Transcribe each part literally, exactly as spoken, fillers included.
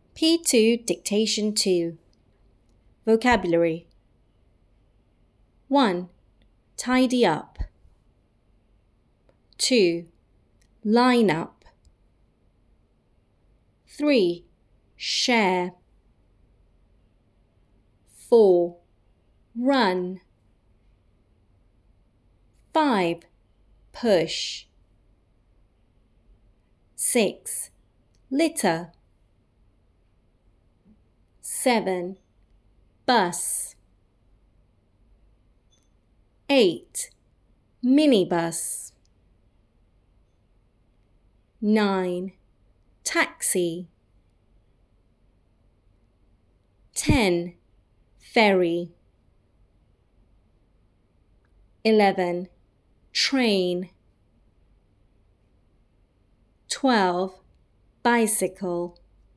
P two Dictation two. Vocabulary. one. Tidy up. two. Line up. three. Share. four. Run. five. Push. six. Litter. seven. Bus. eight. Minibus. nine. Taxi. ten. Ferry. eleven. Train. twelve. Bicycle.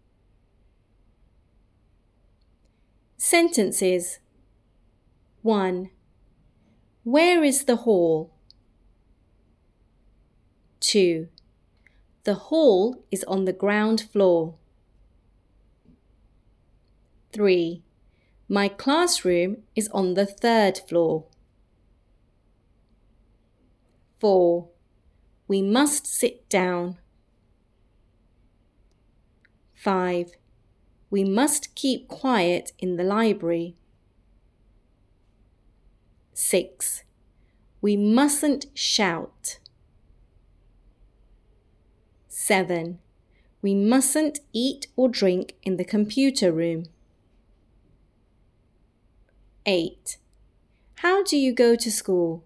Sentences. one. Where is the hall? two. The hall is on the ground floor. three. My classroom is on the third floor. four. We must sit down. five. We must keep quiet in the library. six. We mustn't shout. seven. We mustn't eat or drink in the computer room. eight. How do you go to school?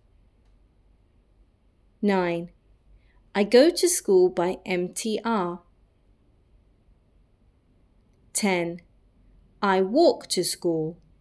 nine. I go to school by M T R. ten. I walk to school.